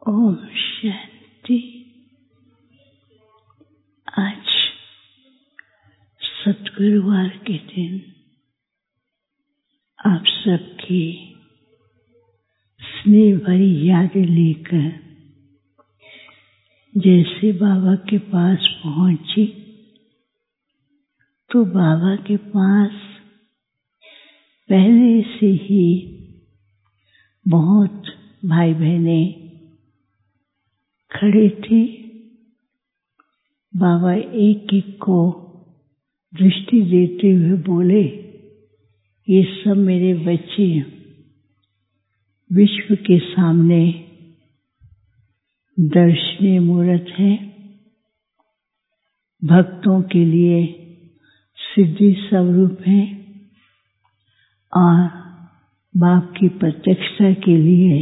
ओम शांति। आज सतगुरुवार के दिन आप सबकी स्नेह भरी यादें लेकर जैसे बाबा के पास पहुंची तो बाबा के पास पहले से ही बहुत भाई बहने खड़े थे। बाबा एक एक को दृष्टि देते हुए बोले, ये सब मेरे बच्चे विश्व के सामने दर्शनीय मूर्त है, भक्तों के लिए सिद्धि स्वरूप है और बाप की प्रत्यक्षता के लिए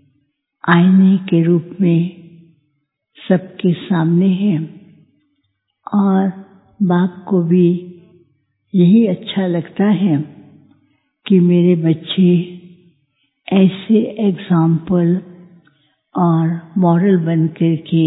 आईने के रूप में सबके सामने है। और बाप को भी यही अच्छा लगता है कि मेरे बच्चे ऐसे एग्जाम्पल और मॉडल बनकर के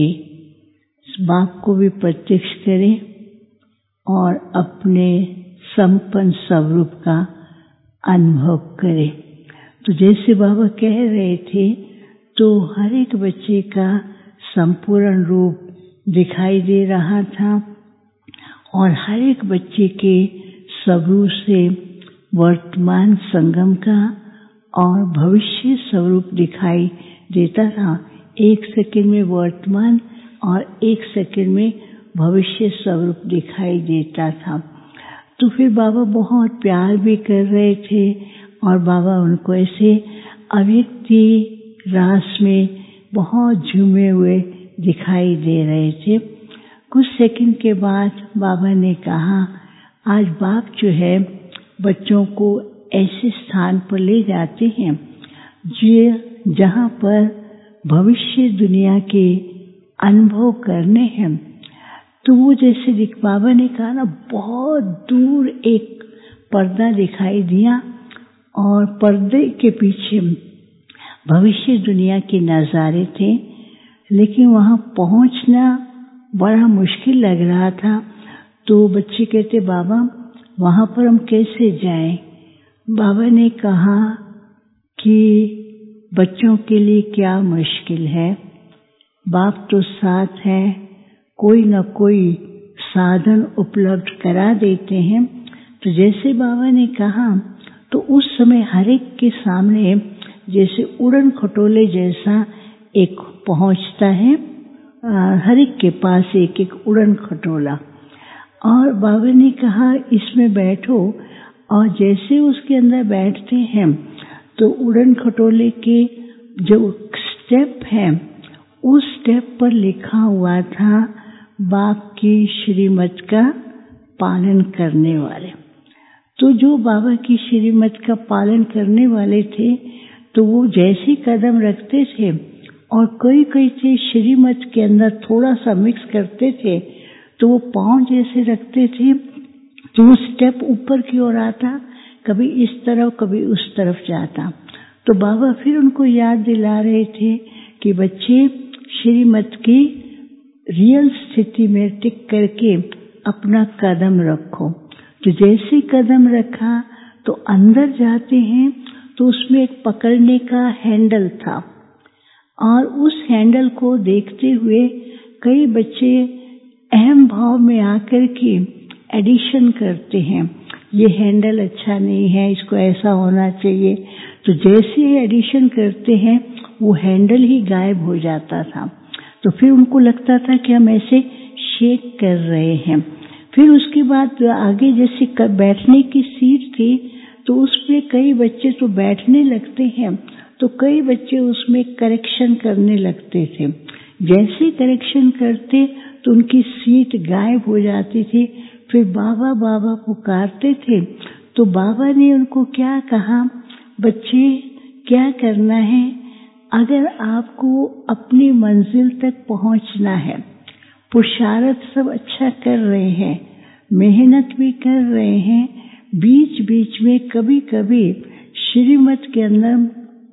बाप को भी प्रत्यक्ष करें और अपने संपन्न स्वरूप का अनुभव करें। तो जैसे बाबा कह रहे थे तो हर एक बच्चे का संपूर्ण रूप दिखाई दे रहा था और हर एक बच्चे के स्वरूप से वर्तमान संगम का और भविष्य स्वरूप दिखाई देता था। एक सेकंड में वर्तमान और एक सेकंड में भविष्य स्वरूप दिखाई देता था। तो फिर बाबा बहुत प्यार भी कर रहे थे और बाबा उनको ऐसे अव्यक्ति रास में बहुत झूमे हुए दिखाई दे रहे थे। कुछ सेकंड के बाद बाबा ने कहा, आज बाप जो है बच्चों को ऐसे स्थान पर ले जाते हैं जहाँ पर भविष्य दुनिया के अनुभव करने हैं। तो वो जैसे बाबा ने कहा ना, बहुत दूर एक पर्दा दिखाई दिया और पर्दे के पीछे भविष्य दुनिया के नज़ारे थे, लेकिन वहाँ पहुँचना बड़ा मुश्किल लग रहा था। तो बच्चे कहते, बाबा वहाँ पर हम कैसे जाएं? बाबा ने कहा कि बच्चों के लिए क्या मुश्किल है, बाप तो साथ है, कोई न कोई साधन उपलब्ध करा देते हैं। तो जैसे बाबा ने कहा तो उस समय हर एक के सामने जैसे उड़न खटोले जैसा एक पहुंचता है, हर एक के पास एक एक उड़न खटोला, और बाबा ने कहा इसमें बैठो। और जैसे उसके अंदर बैठते हैं तो उड़न खटोले के जो स्टेप है उस स्टेप पर लिखा हुआ था, बाप की श्रीमत का पालन करने वाले। तो जो बाबा की श्रीमत का पालन करने वाले थे तो वो जैसे कदम रखते थे और कई थे श्रीमत के अंदर थोड़ा सा मिक्स करते थे तो वो पांव जैसे रखते थे तो वो स्टेप ऊपर की ओर आता, कभी इस तरफ कभी उस तरफ जाता। तो बाबा फिर उनको याद दिला रहे थे कि बच्चे श्रीमत की रियल स्थिति में टिक करके अपना कदम रखो। तो जैसे कदम रखा तो अंदर जाते हैं तो उसमें एक पकड़ने का हैंडल था और उस हैंडल को देखते हुए कई बच्चे अहम भाव में आकर के एडिशन करते हैं, ये हैंडल अच्छा नहीं है, इसको ऐसा होना चाहिए। तो जैसे ही एडिशन करते हैं वो हैंडल ही गायब हो जाता था। तो फिर उनको लगता था कि हम ऐसे शेक कर रहे हैं। फिर उसके बाद आगे जैसे बैठने की सीट थी तो उस पे कई बच्चे तो बैठने लगते हैं तो कई बच्चे उसमें करेक्शन करने लगते थे। जैसे करेक्शन करते तो उनकी सीट गायब हो जाती थी। फिर बाबा बाबा पुकारते थे तो बाबा ने उनको क्या कहा, बच्चे क्या करना है, अगर आपको अपनी मंजिल तक पहुंचना है, पुरुषार्थ सब अच्छा कर रहे हैं, मेहनत भी कर रहे हैं, बीच बीच में कभी कभी श्रीमत के अंदर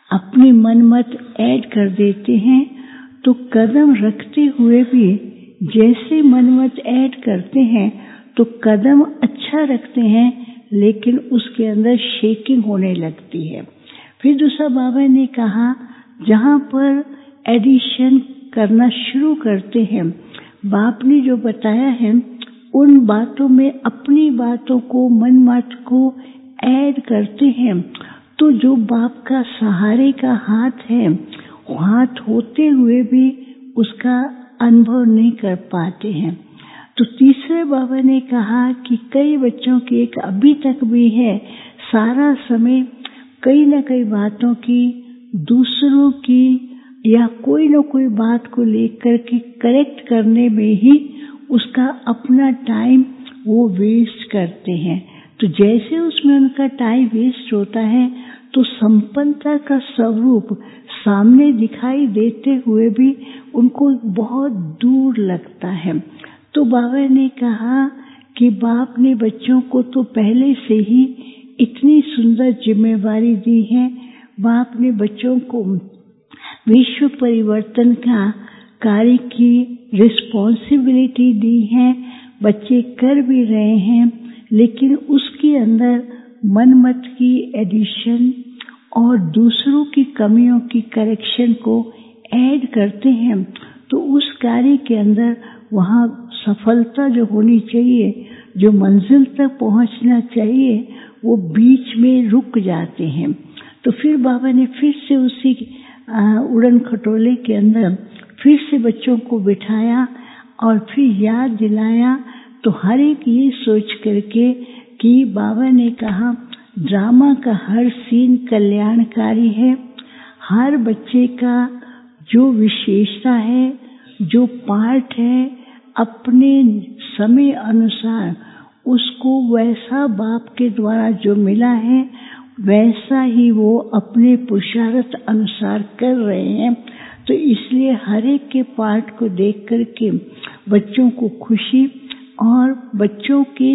अपनी मनमत ऐड कर देते हैं तो कदम रखते हुए भी जैसे मनमत ऐड करते हैं तो कदम अच्छा रखते हैं, लेकिन उसके अंदर शेकिंग होने लगती है। फिर दूसरा बाबा ने कहा, जहाँ पर एडिशन करना शुरू करते हैं, बाप ने जो बताया है उन बातों में अपनी बातों को, मनमत को ऐड करते हैं, तो जो बाप का सहारे का हाथ है, हाथ होते हुए भी उसका अनुभव नहीं कर पाते हैं। तो तीसरे बाबा ने कहा कि कई बच्चों की एक अभी तक भी है, सारा समय कई न कई बातों की, दूसरों की या कोई न कोई बात को लेकर के करेक्ट करने में ही उसका अपना टाइम वो वेस्ट करते हैं। तो जैसे उसमें उनका टाइम वेस्ट होता है तो संपन्नता का स्वरूप सामने दिखाई देते हुए भी उनको बहुत दूर लगता है। तो बाबा ने कहा कि बाप ने बच्चों को तो पहले से ही इतनी सुंदर जिम्मेवारी दी है। बाप ने बच्चों को विश्व परिवर्तन का कार्य की रिस्पॉन्सिबिलिटी दी है। बच्चे कर भी रहे हैं, लेकिन उसके अंदर मनमत की एडिशन और दूसरों की कमियों की करेक्शन को ऐड करते हैं, तो उस कार्य के अंदर वहाँ सफलता जो होनी चाहिए, जो मंजिल तक पहुँचना चाहिए, वो बीच में रुक जाते हैं। तो फिर बाबा ने फिर से उसी उड़न खटोले के अंदर फिर से बच्चों को बिठाया और फिर याद दिलाया। तो हर एक ये सोच करके कि बाबा ने कहा, ड्रामा का हर सीन कल्याणकारी है। हर बच्चे का जो विशेषता है, जो पार्ट है, अपने समय अनुसार उसको वैसा बाप के द्वारा जो मिला है वैसा ही वो अपने पुरुषार्थ अनुसार कर रहे हैं। तो इसलिए हर एक के पार्ट को देख करके बच्चों को खुशी और बच्चों के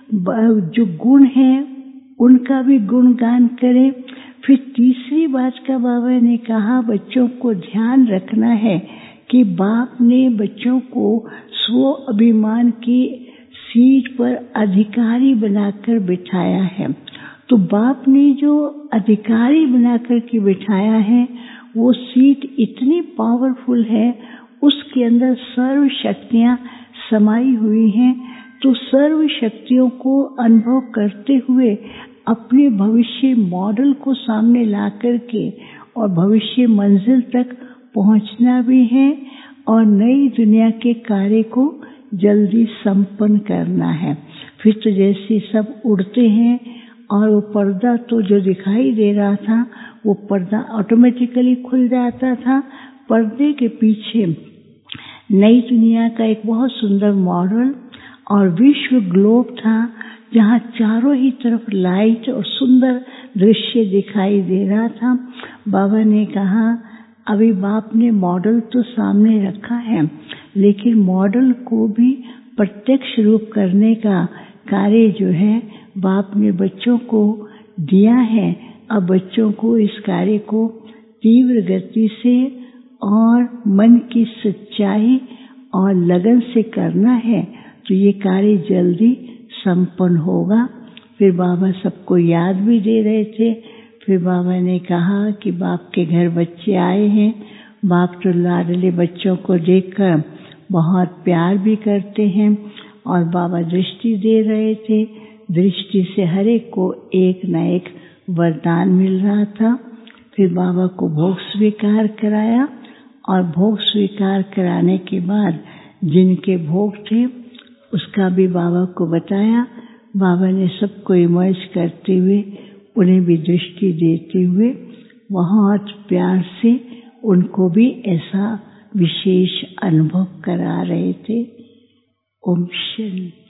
जो गुण हैं उनका भी गुणगान करें। फिर तीसरी बात का बाबा ने कहा, बच्चों को ध्यान रखना है कि बाप ने बच्चों को स्व अभिमान की सीट पर अधिकारी बनाकर बिठाया है। तो बाप ने जो अधिकारी बनाकर के बिठाया है वो सीट इतनी पावरफुल है, उसके अंदर सर्व शक्तियाँ समाई हुई हैं। तो सर्व शक्तियों को अनुभव करते हुए अपने भविष्य मॉडल को सामने ला करके और भविष्य मंजिल तक पहुंचना भी है और नई दुनिया के कार्य को जल्दी संपन्न करना है। फिर तो जैसे सब उड़ते हैं और वो पर्दा तो जो दिखाई दे रहा था वो पर्दा ऑटोमेटिकली खुल जाता था। पर्दे के पीछे नई दुनिया का एक बहुत सुंदर मॉडल और विश्व ग्लोब था, जहाँ चारों ही तरफ लाइट और सुंदर दृश्य दिखाई दे रहा था। बाबा ने कहा, अभी बाप ने मॉडल तो सामने रखा है, लेकिन मॉडल को भी प्रत्यक्ष रूप करने का कार्य जो है बाप ने बच्चों को दिया है। अब बच्चों को इस कार्य को तीव्र गति से और मन की सच्चाई और लगन से करना है, तो ये कार्य जल्दी संपन्न होगा। फिर बाबा सबको याद भी दे रहे थे। फिर बाबा ने कहा कि बाप के घर बच्चे आए हैं, बाप तो लाडले बच्चों को देखकर बहुत प्यार भी करते हैं और बाबा दृष्टि दे रहे थे। दृष्टि से हर एक को एक न एक वरदान मिल रहा था। फिर बाबा को भोग स्वीकार कराया और भोग स्वीकार कराने के बाद जिनके भोग थे उसका भी बाबा को बताया। बाबा ने सबको इमर्ज करते हुए उन्हें भी दृष्टि देते हुए बहुत प्यार से उनको भी ऐसा विशेष अनुभव करा रहे थे। ओम शांति।